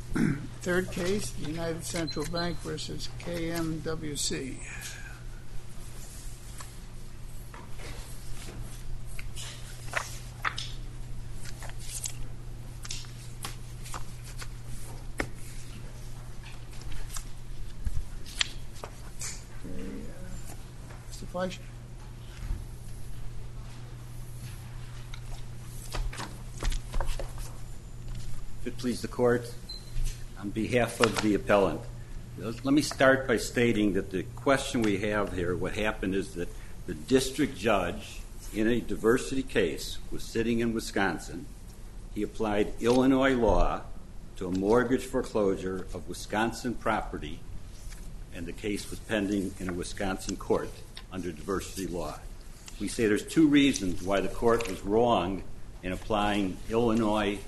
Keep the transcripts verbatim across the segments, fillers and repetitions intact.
Third case, United Central Bank versus K M W C. Mister Fleischer. If it please the court, on behalf of the appellant, let me start by stating that the question we have here, what happened is that the district judge in a diversity case was sitting in Wisconsin. He applied Illinois law to a mortgage foreclosure of Wisconsin property, and the case was pending in a Wisconsin court under diversity law. We say there's two reasons why the court was wrong in applying Illinois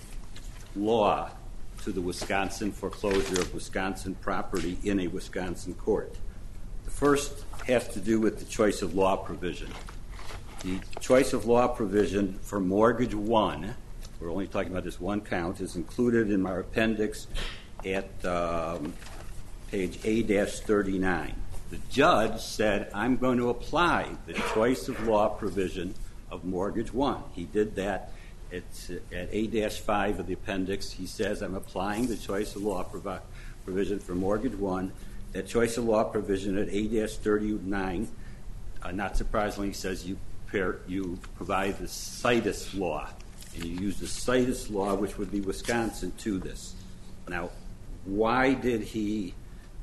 law to the Wisconsin foreclosure of Wisconsin property in a Wisconsin court. The first has to do with the choice of law provision. The choice of law provision for mortgage one, we're only talking about this one count, is included in our appendix at um, page A thirty-nine. The judge said, I'm going to apply the choice of law provision of mortgage one. He did that. It's at A five of the appendix. He says, I'm applying the choice of law provi- provision for mortgage one. That choice of law provision at A thirty-nine, uh, not surprisingly, he says you, pair, you provide the situs law. And you use the situs law, which would be Wisconsin, to this. Now, why did he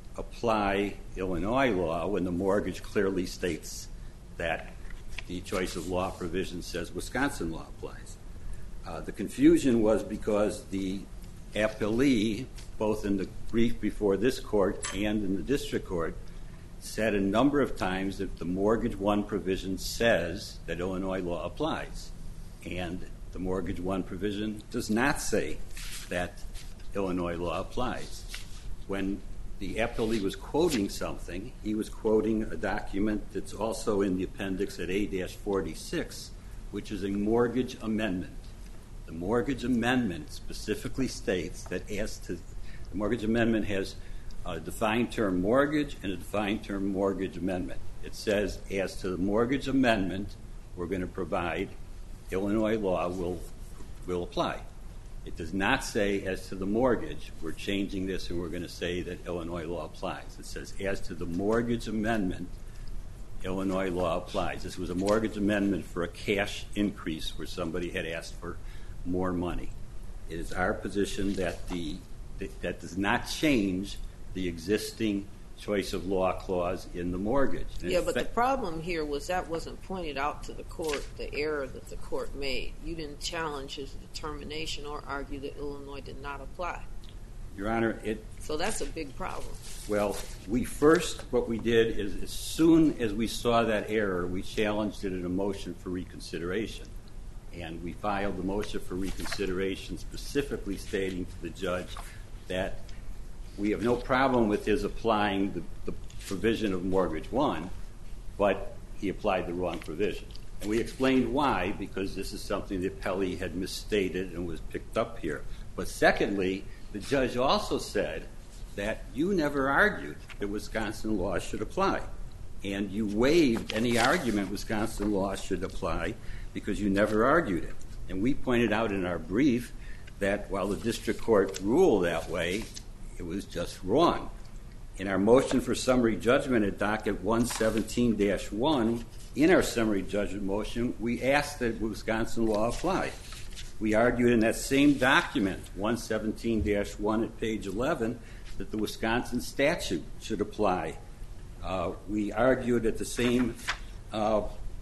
apply Illinois law when the mortgage clearly states that the choice of law provision says Wisconsin law applies? Uh, the confusion was because the appellee, both in the brief before this court and in the district court, said a number of times that the mortgage one provision says that Illinois law applies. And the mortgage one provision does not say that Illinois law applies. When the appellee was quoting something, he was quoting a document that's also in the appendix at A forty-six, which is a mortgage amendment. The mortgage amendment specifically states that as to, the mortgage amendment has a defined term mortgage and a defined term mortgage amendment. It says as to the mortgage amendment, we're going to provide Illinois law will will apply. It does not say as to the mortgage, we're changing this and we're going to say that Illinois law applies. It says as to the mortgage amendment, Illinois law applies. This was a mortgage amendment for a cash increase where somebody had asked for more money. It is our position that the that, that does not change the existing choice of law clause in the mortgage. And yeah, but fa- the problem here was that wasn't pointed out to the court, the error that the court made. You didn't challenge his determination or argue that Illinois did not apply. Your Honor, it... So that's a big problem. Well, we first, what we did is as soon as we saw that error, we challenged it in a motion for reconsideration. And we filed the motion for reconsideration specifically stating to the judge that we have no problem with his applying the, the provision of mortgage one, but he applied the wrong provision. And we explained why, because this is something the appellee had misstated and was picked up here. But secondly, the judge also said that you never argued that Wisconsin law should apply. And you waived any argument Wisconsin law should apply because you never argued it. And we pointed out in our brief that while the district court ruled that way, it was just wrong. In our motion for summary judgment at docket one seventeen dash one, in our summary judgment motion, we asked that Wisconsin law apply. We argued in that same document, one seventeen dash one at page eleven, that the Wisconsin statute should apply. Uh, we argued at the same uh,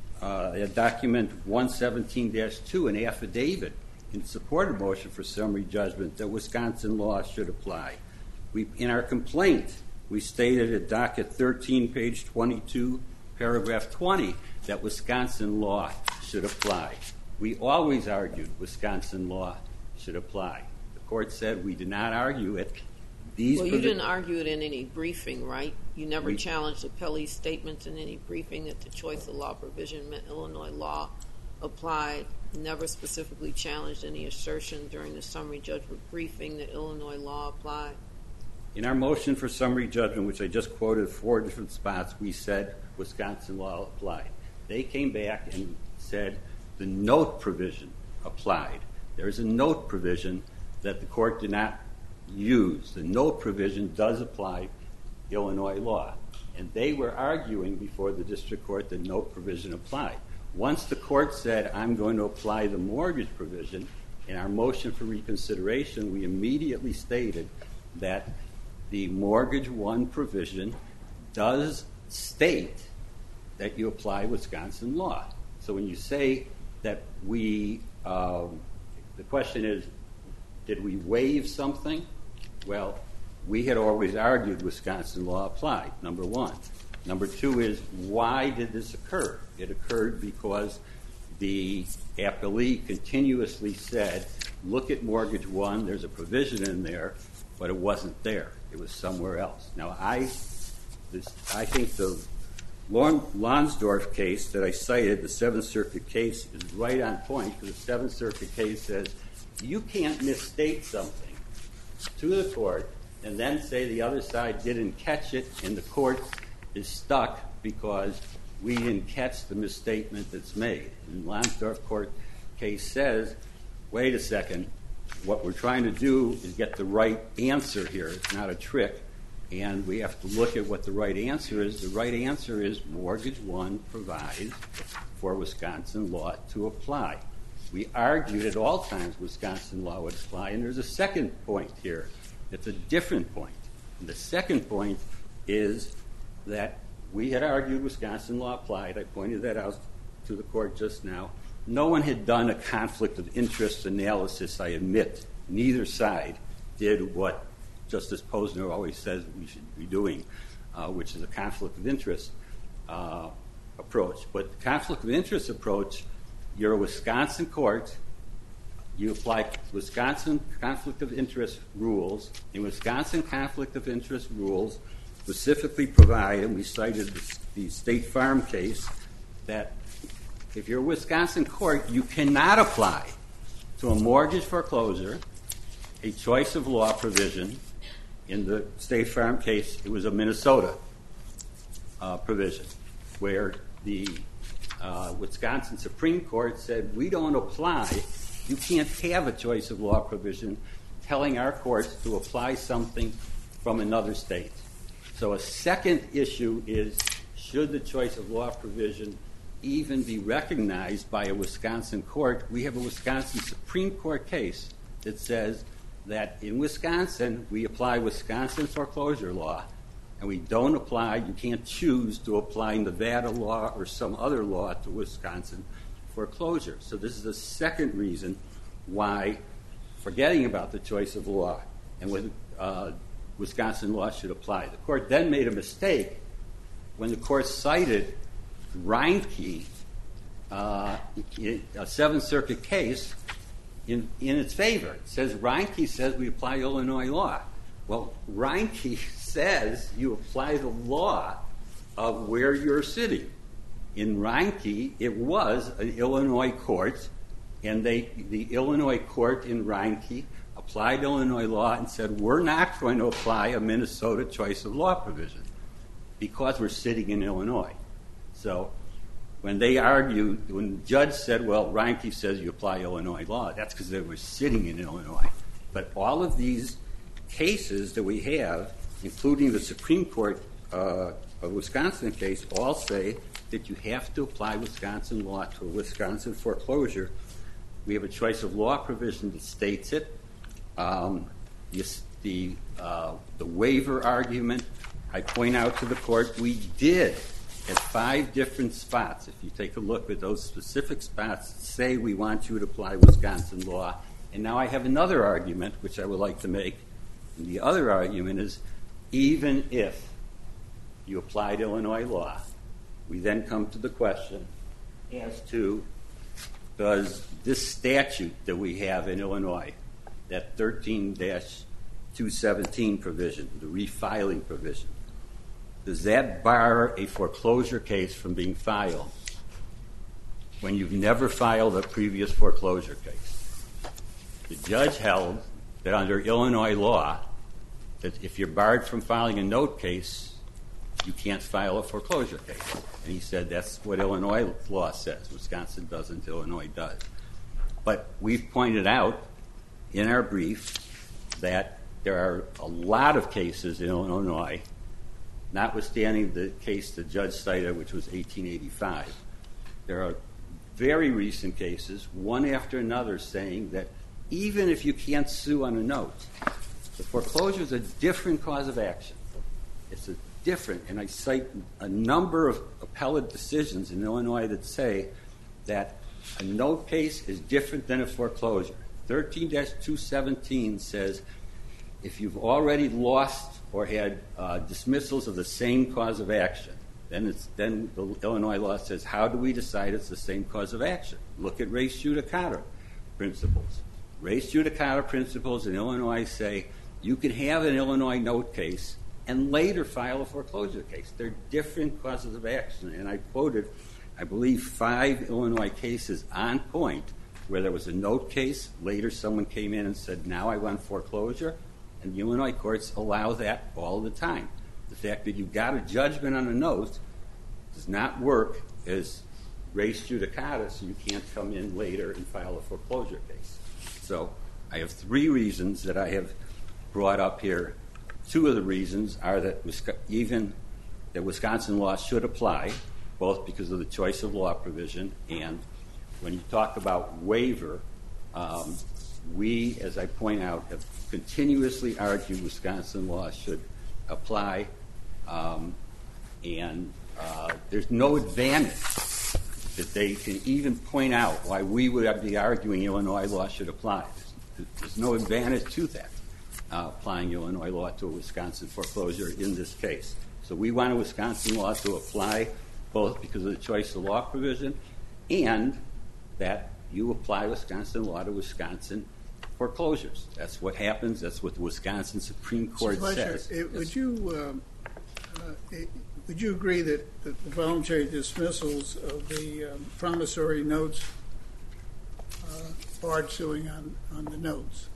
uh, document one seventeen dash two, an affidavit in support of motion for summary judgment that Wisconsin law should apply. We, in our complaint, we stated at docket thirteen, page twenty-two, paragraph twenty, that Wisconsin law should apply. We always argued Wisconsin law should apply. The court said we did not argue it. These well, you didn't argue it in any briefing, right? You never we, challenged the appellee's statements in any briefing that the choice of law provision meant Illinois law applied. never specifically challenged any assertion during the summary judgment briefing that Illinois law applied? In our motion for summary judgment, which I just quoted four different spots, we said Wisconsin law applied. They came back and said the note provision applied. There's a note provision that the court did not use. The note provision does apply Illinois law. And they were arguing before the district court that note provision applied. Once the court said, I'm going to apply the mortgage provision, in our motion for reconsideration, we immediately stated that the mortgage one provision does state that you apply Wisconsin law. So when you say that we, um, the question is, did we waive something? Well, we had always argued Wisconsin law applied, number one. Number two is, why did this occur? It occurred because the appellee continuously said, look at mortgage one, there's a provision in there, but it wasn't there. It was somewhere else. Now, I, this, I think the Lonsdorf case that I cited, the Seventh Circuit case, is right on point, because the Seventh Circuit case says, you can't misstate something to the court and then say the other side didn't catch it and the court is stuck because we didn't catch the misstatement that's made. And the Lonsdorf court case says, wait a second, what we're trying to do is get the right answer here. It's not a trick, and we have to look at what the right answer is. The right answer is mortgage one provides for Wisconsin law to apply. We argued at all times Wisconsin law would apply, and there's a second point here. It's a different point. And the second point is that we had argued Wisconsin law applied. I pointed that out to the court just now. No one had done a conflict of interest analysis, I admit. Neither side did what Justice Posner always says we should be doing, uh, which is a conflict of interest uh, approach. But the conflict of interest approach, you're a Wisconsin court, you apply Wisconsin conflict of interest rules, and Wisconsin conflict of interest rules specifically provide, and we cited the, the State Farm case, that if you're a Wisconsin court, you cannot apply to a mortgage foreclosure a choice of law provision. In the State Farm case, it was a Minnesota uh, provision where the uh, Wisconsin Supreme Court said, we don't apply, you can't have a choice of law provision telling our courts to apply something from another state. So a second issue is, should the choice of law provision even be recognized by a Wisconsin court? We have a Wisconsin Supreme Court case that says that in Wisconsin, we apply Wisconsin foreclosure law, and we don't apply, you can't choose to apply Nevada law or some other law to Wisconsin foreclosure. So this is the second reason why forgetting about the choice of law and what uh, Wisconsin law should apply. The court then made a mistake when the court cited Reinke, uh, a Seventh Circuit case, in, in its favor. It says, Reinke says we apply Illinois law. Well, Reinke says you apply the law of where you're sitting. In Reinke, it was an Illinois court, and they, the Illinois court in Reinke applied Illinois law and said, we're not going to apply a Minnesota choice of law provision because we're sitting in Illinois. So when they argued, when the judge said, well, Reinke says you apply Illinois law, that's because they were sitting in Illinois. But all of these cases that we have, including the Supreme Court uh, of Wisconsin case, all say that you have to apply Wisconsin law to a Wisconsin foreclosure. We have a choice of law provision that states it. Um, the the, uh, the waiver argument, I point out to the court, we did at five different spots, if you take a look at those specific spots, say we want you to apply Wisconsin law. And now I have another argument, which I would like to make. And the other argument is, even if you applied Illinois law, we then come to the question as to, does this statute that we have in Illinois, that thirteen dash two seventeen provision, the refiling provision, does that bar a foreclosure case from being filed when you've never filed a previous foreclosure case. The judge held that under Illinois law, that if you're barred from filing a note case, you can't file a foreclosure case. And he said that's what Illinois law says. Wisconsin doesn't, Illinois does. But we've pointed out in our brief that there are a lot of cases in Illinois, notwithstanding the case the judge cited, which was eighteen eighty-five. There are very recent cases, one after another, saying that even if you can't sue on a note, the foreclosure is a different cause of action. It's a different, and I cite a number of appellate decisions in Illinois that say that a note case is different than a foreclosure. thirteen dash two seventeen says if you've already lost or had uh, dismissals of the same cause of action, then it's then the Illinois law says, how do we decide it's the same cause of action? Look at res judicata principles. Res judicata principles in Illinois say you can have an Illinois note case and later file a foreclosure case. They're different causes of action. And I quoted, I believe, five Illinois cases on point where there was a note case. Later someone came in and said, now I want foreclosure. And the Illinois courts allow that all the time. The fact that you got a judgment on a note does not work as res judicata, so you can't come in later and file a foreclosure case. So I have three reasons that I have brought up here. Two of the reasons are that even that Wisconsin law should apply, both because of the choice of law provision, and when you talk about waiver, um, we, as I point out, have continuously argued Wisconsin law should apply, um, and uh, there's no advantage that they can even point out why we would be arguing Illinois law should apply. There's no advantage to that, uh, applying Illinois law to a Wisconsin foreclosure in this case. So we want a Wisconsin law to apply both because of the choice of law provision and that you apply Wisconsin law to Wisconsin foreclosures. That's what happens. That's what the Wisconsin Supreme Court Fletcher, says. It, would you uh, uh, it, would you agree that, that the voluntary dismissals of the um, promissory notes uh, barred suing on, on the notes?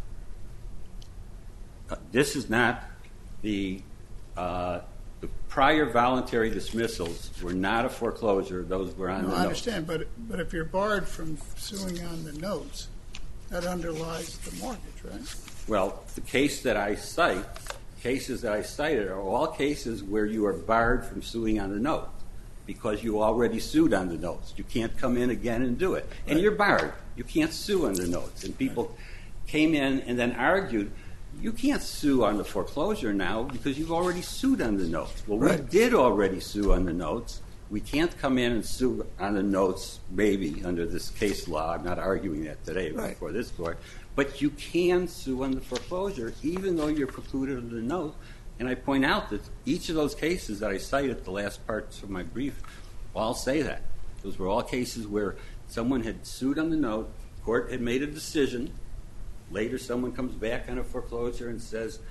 Uh, this is not the uh, the prior voluntary dismissals were not a foreclosure. Those were on no, the I notes. understand, but but if you're barred from suing on the notes, that underlies the mortgage, right? Well, the case that I cite, cases that I cited are all cases where you are barred from suing on the note because you already sued on the notes. You can't come in again and do it. And right. You're barred. You can't sue on the notes. And people right. came in and then argued, you can't sue on the foreclosure now because you've already sued on the notes. Well, right. we did already sue on the notes. We can't come in and sue on the notes, maybe, under this case law. I'm not arguing that today right. before this court. But you can sue on the foreclosure, even though you're precluded under the note. And I point out that each of those cases that I cited, the last parts of my brief, all say that. Those were all cases where someone had sued on the note, court had made a decision, later someone comes back on a foreclosure and says,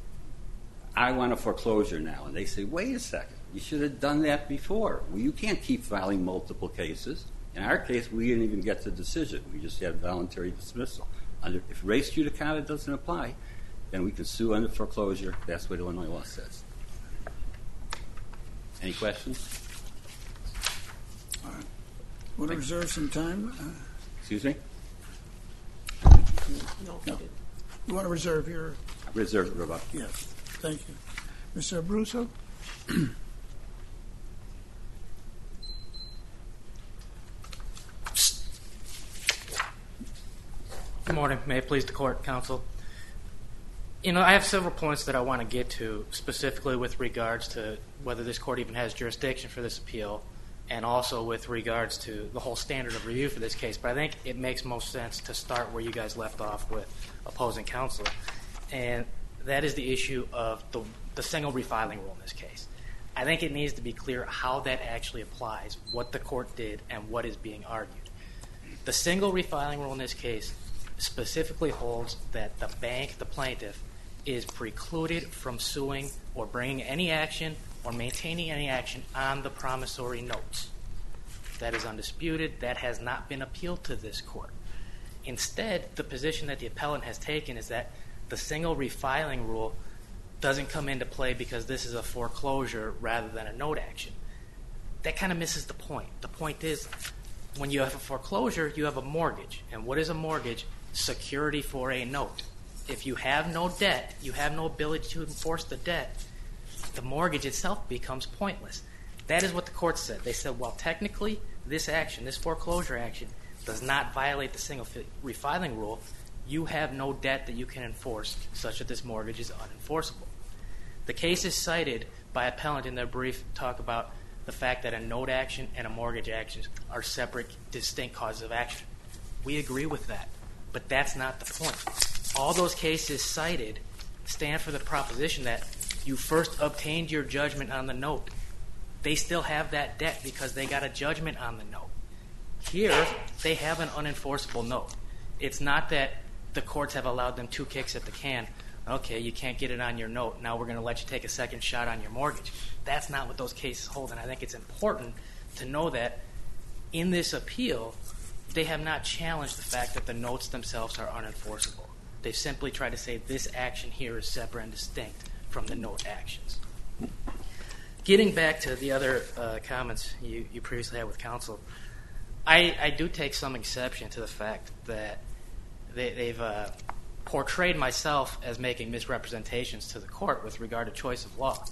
I want a foreclosure now. And they say, wait a second. You should have done that before. Well, you can't keep filing multiple cases. In our case, we didn't even get the decision. We just had voluntary dismissal. Under, if res judicata doesn't apply, then we can sue under foreclosure. That's what Illinois law says. Any questions? All right. Want to reserve some time? Uh, Excuse me? No, no. You want to reserve your... Reserve, Rebecca. Yes. Thank you. Mister Abruzzo? Good morning. May it please the court, counsel. You know, I have several points that I want to get to, specifically with regards to whether this court even has jurisdiction for this appeal, and also with regards to the whole standard of review for this case. But I think it makes most sense to start where you guys left off with opposing counsel, and that is the issue of the, the single refiling rule in this case. I think it needs to be clear how that actually applies, what the court did, and what is being argued. The single refiling rule in this case specifically holds that the bank, the plaintiff, is precluded from suing or bringing any action or maintaining any action on the promissory notes. That is undisputed. That has not been appealed to this court. Instead, the position that the appellant has taken is that the single refiling rule doesn't come into play because this is a foreclosure rather than a note action. That kind of misses the point. The point is, when you have a foreclosure, you have a mortgage. And what is a mortgage? Security for a note. If you have no debt, you have no ability to enforce the debt, the mortgage itself becomes pointless. That is what the court said. They said, well, technically, this action, this foreclosure action, does not violate the single refiling rule. You have no debt that you can enforce, such that this mortgage is unenforceable. The cases cited by appellant in their brief talk about the fact that a note action and a mortgage action are separate, distinct causes of action. We agree with that, but that's not the point. All those cases cited stand for the proposition that you first obtained your judgment on the note. They still have that debt because they got a judgment on the note. Here, they have an unenforceable note. It's not that the courts have allowed them two kicks at the can. Okay, you can't get it on your note. Now we're going to let you take a second shot on your mortgage. That's not what those cases hold, and I think it's important to know that in this appeal, they have not challenged the fact that the notes themselves are unenforceable. They've simply tried to say this action here is separate and distinct from the note actions. Getting back to the other uh, comments you, you previously had with counsel, I, I do take some exception to the fact that they, they've uh, portrayed myself as making misrepresentations to the court with regard to choice of law.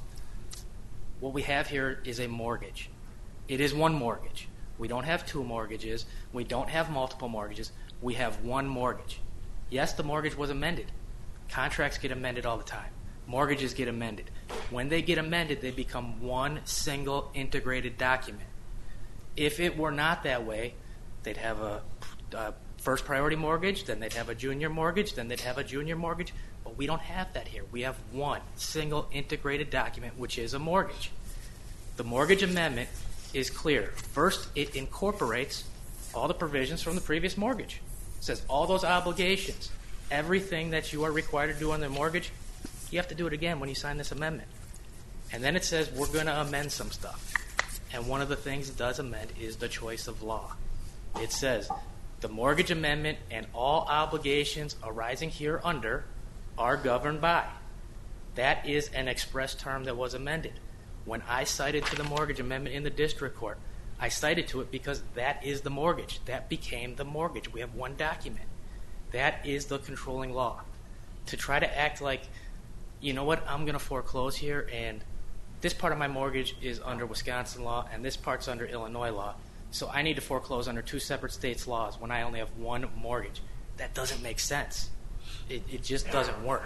What we have here is a mortgage. It is one mortgage. We don't have two mortgages. We don't have multiple mortgages. We have one mortgage. Yes, the mortgage was amended. Contracts get amended all the time. Mortgages get amended. When they get amended, they become one single integrated document. If it were not that way, they'd have a, a first priority mortgage, then they'd have a junior mortgage, then they'd have a junior mortgage. But we don't have that here. We have one single integrated document, which is a mortgage. The mortgage amendment is clear. First, it incorporates all the provisions from the previous mortgage. It says all those obligations, everything that you are required to do on the mortgage, you have to do it again when you sign this amendment. And then it says we're going to amend some stuff. And one of the things it does amend is the choice of law. It says the mortgage amendment and all obligations arising here under are governed by. That is an express term that was amended. When I cited to the mortgage amendment in the district court, I cited to it because that is the mortgage. That became the mortgage. We have one document. That is the controlling law. To try to act like, you know what, I'm going to foreclose here, and this part of my mortgage is under Wisconsin law, and this part's under Illinois law, so I need to foreclose under two separate states' laws when I only have one mortgage. That doesn't make sense. It, it just doesn't work.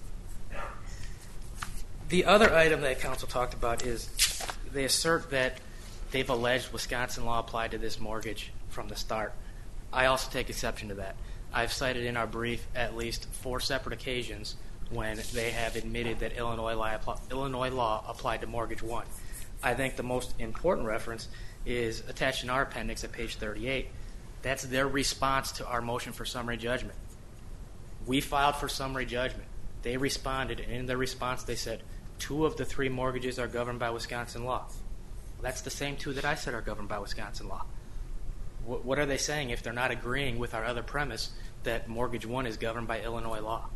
The other item that counsel talked about is they assert that they've alleged Wisconsin law applied to this mortgage from the start. I also take exception to that. I've cited in our brief at least four separate occasions when they have admitted that Illinois law, Illinois law applied to mortgage one. I think the most important reference is attached in our appendix at page thirty-eight. That's their response to our motion for summary judgment. We filed for summary judgment. They responded, and in their response they said, two of the three mortgages are governed by Wisconsin law. Well, that's the same two that I said are governed by Wisconsin law. W- what are they saying if they're not agreeing with our other premise that mortgage one is governed by Illinois law?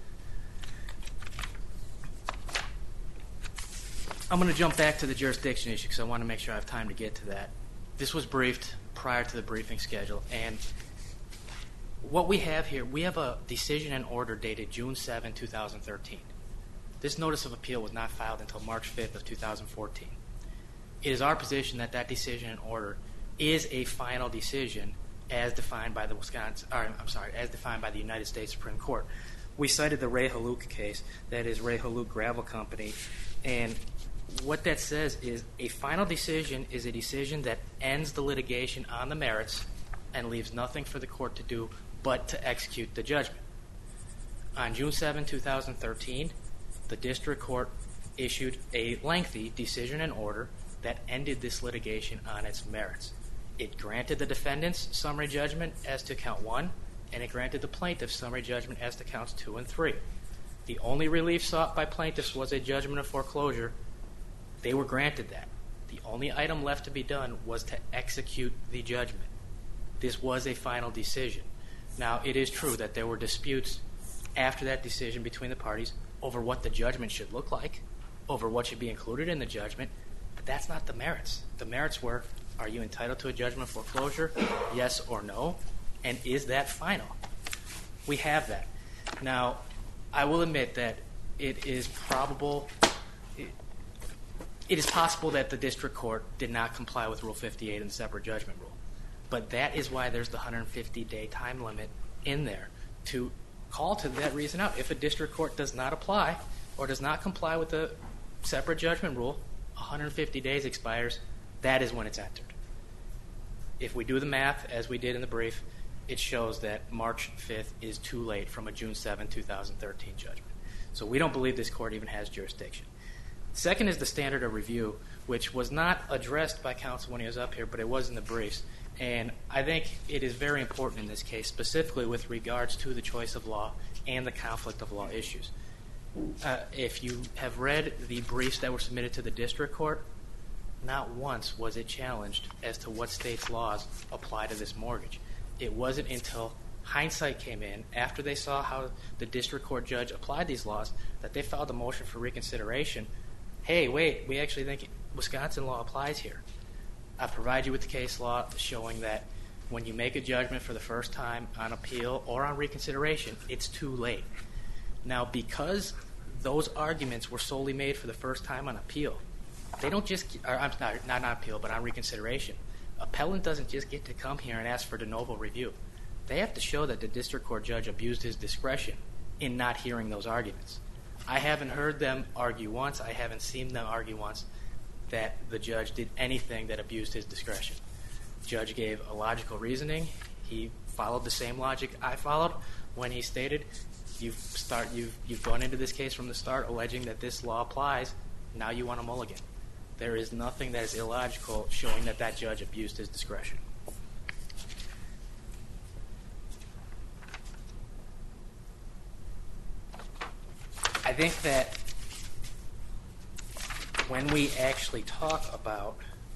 I'm going to jump back to the jurisdiction issue because I want to make sure I have time to get to that. This was briefed prior to the briefing schedule, and what we have here, we have a decision and order dated June seventh, twenty thirteen. This notice of appeal was not filed until March fifth of two thousand fourteen. It is our position that that decision and order is a final decision as defined by the Wisconsin, or, I'm sorry, as defined by the United States Supreme Court. We cited the Ray Haluk case, that is Ray Haluk Gravel Company, and what that says is a final decision is a decision that ends the litigation on the merits and leaves nothing for the court to do but to execute the judgment. On June seventh, twenty thirteen, the district court issued a lengthy decision and order that ended this litigation on its merits. It granted the defendant's summary judgment as to count one, and it granted the plaintiff's summary judgment as to counts two and three. The only relief sought by plaintiffs was a judgment of foreclosure. They were granted that. The only item left to be done was to execute the judgment. This was a final decision. Now, it is true that there were disputes after that decision between the parties over what the judgment should look like, over what should be included in the judgment, but that's not the merits. The merits were, are you entitled to a judgment foreclosure, yes or no, and is that final? We have that. Now, I will admit that it is probable, it, it is possible that the district court did not comply with Rule fifty-eight and the separate judgment rule, but that is why there's the one hundred fifty day time limit in there to call to that reason out. If a district court does not apply or does not comply with the separate judgment rule, one hundred fifty days expires, that is when it's entered. If we do the math, as we did in the brief, it shows that March fifth is too late from a June seventh, two thousand thirteen judgment. So we don't believe this court even has jurisdiction. Second is the standard of review, which was not addressed by counsel when he was up here, but it was in the briefs. And I think it is very important in this case, specifically with regards to the choice of law and the conflict of law issues. Uh, if you have read the briefs that were submitted to the district court, not once was it challenged as to what state's laws apply to this mortgage. It wasn't until hindsight came in, after they saw how the district court judge applied these laws, that they filed a motion for reconsideration. Hey, wait, we actually think Wisconsin law applies here. I provide you with the case law showing that when you make a judgment for the first time on appeal or on reconsideration, it's too late. Now, because those arguments were solely made for the first time on appeal, they don't just, or I'm not, not on appeal, but on reconsideration. Appellant doesn't just get to come here and ask for de novo review. They have to show that the district court judge abused his discretion in not hearing those arguments. I haven't heard them argue once, I haven't seen them argue once that the judge did anything that abused his discretion. The judge gave a logical reasoning. He followed the same logic I followed when he stated, you've, start, you've, you've gone into this case from the start alleging that this law applies, now you want a mulligan. There is nothing that is illogical showing that that judge abused his discretion. I think that when we actually talk about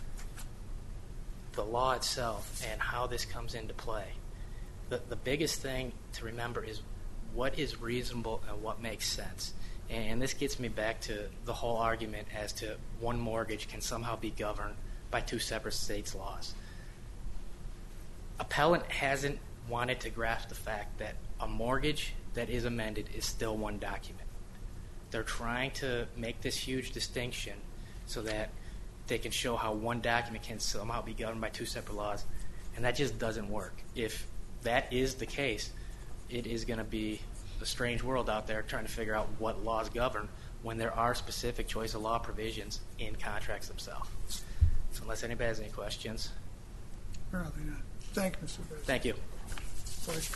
the law itself and how this comes into play, the, the biggest thing to remember is what is reasonable and what makes sense. And this gets me back to the whole argument as to one mortgage can somehow be governed by two separate states' laws. Appellant hasn't wanted to grasp the fact that a mortgage that is amended is still one document. They're trying to make this huge distinction so that they can show how one document can somehow be governed by two separate laws, and that just doesn't work. If that is the case, it is going to be a strange world out there trying to figure out what laws govern when there are specific choice of law provisions in contracts themselves. So unless anybody has any questions. Apparently not. Thank you, Mister President. Thank you. Pleasure.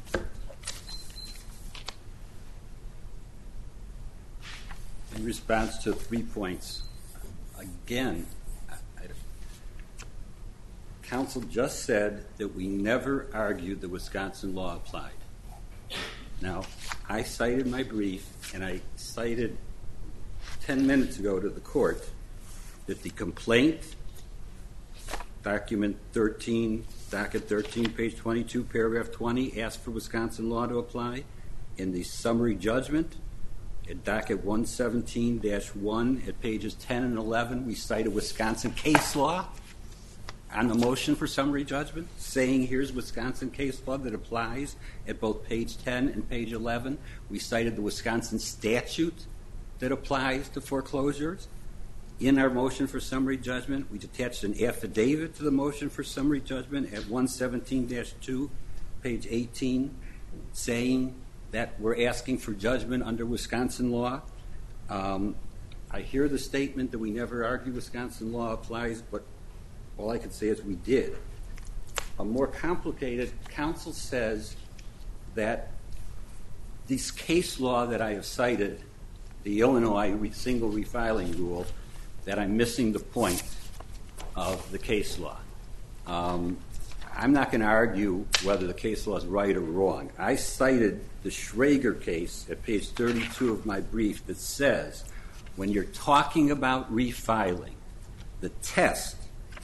In response to three points, again, I, I, counsel just said that we never argued the Wisconsin law applied. Now, I cited my brief, and I cited ten minutes ago to the court that the complaint, document thirteen, docket thirteen, page twenty-two, paragraph twenty, asked for Wisconsin law to apply. In the summary judgment, at docket one seventeen dash one, at pages ten and eleven, we cite a Wisconsin case law on the motion for summary judgment, saying here's Wisconsin case law that applies at both page ten and page eleven. We cited the Wisconsin statute that applies to foreclosures. In our motion for summary judgment, we attached an affidavit to the motion for summary judgment at one seventeen dash two, page eighteen, saying that we're asking for judgment under Wisconsin law. Um, I hear the statement that we never argued Wisconsin law applies, but all I can say is we did. A more complicated, counsel says that this case law that I have cited, the Illinois single refiling rule, that I'm missing the point of the case law. Um, I'm not going to argue whether the case law is right or wrong. I cited the Schrager case at page thirty-two of my brief that says when you're talking about refiling, The test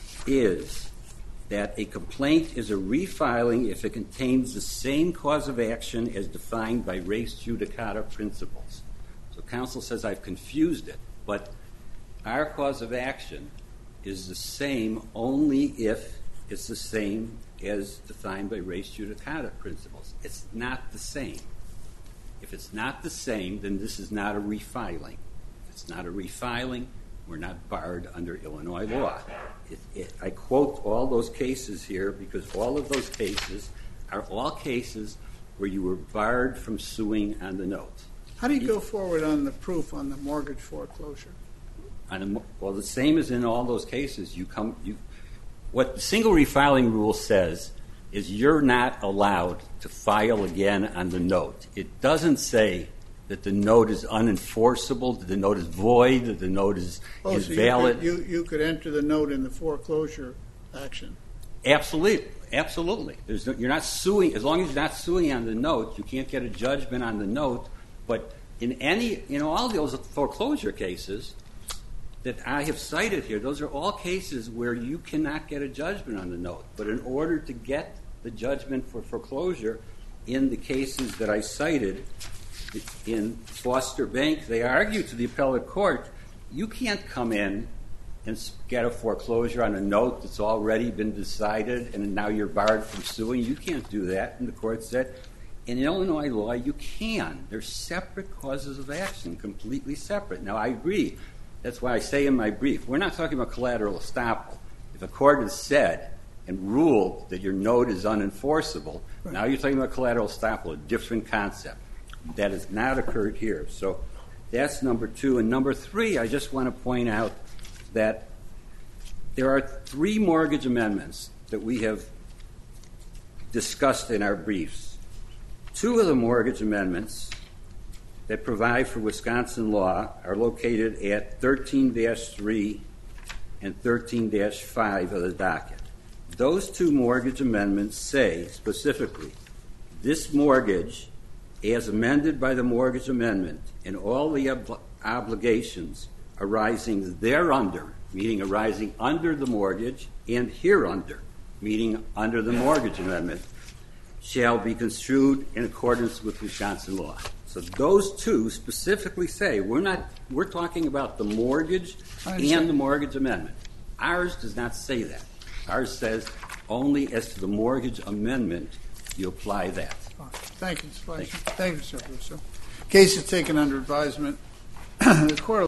is that a complaint is a refiling if it contains the same cause of action as defined by res judicata principles. So counsel says I've confused it, but our cause of action is the same only if it's the same as defined by res judicata principles. It's not the same. If it's not the same, then this is not a refiling. If it's not a refiling, we're not barred under Illinois law. It, it, I quote all those cases here because all of those cases are all cases where you were barred from suing on the note. How do you go forward on the proof on the mortgage foreclosure? On a, well, the same as in all those cases. You come, you, what the single refiling rule says is you're not allowed to file again on the note. It doesn't say that the note is unenforceable, that the note is void, that the note is Oh, so invalid. you could, you, you could enter the note in the foreclosure action. Absolutely, absolutely. There's no, you're not suing as long as you're not suing on the note. You can't get a judgment on the note. But in any, you know, all those foreclosure cases that I have cited here, those are all cases where you cannot get a judgment on the note. But in order to get the judgment for foreclosure, in the cases that I cited, in Foster Bank, they argue to the appellate court, you can't come in and get a foreclosure on a note that's already been decided and now you're barred from suing. You can't do that. And the court said, in Illinois law, you can. They're separate causes of action, completely separate. Now, I agree. That's why I say in my brief, we're not talking about collateral estoppel. If a court has said and ruled that your note is unenforceable, right. Now you're talking about collateral estoppel, a different concept. That has not occurred here. So that's number two. And number three, I just want to point out that there are three mortgage amendments that we have discussed in our briefs. Two of the mortgage amendments that provide for Wisconsin law are located at thirteen dash three and thirteen dash five of the docket. Those two mortgage amendments say specifically, this mortgage, as amended by the mortgage amendment, and all the ob- obligations arising thereunder, meaning arising under the mortgage, and hereunder, meaning under the mortgage amendment, shall be construed in accordance with Wisconsin law. So those two specifically say we're not we're talking about the mortgage and the mortgage amendment. Ours does not say that. Ours says only as to the mortgage amendment you apply that. Thank you, Mister Fleishman. Thank you, Mister Russo. Case is taken under advisement. The court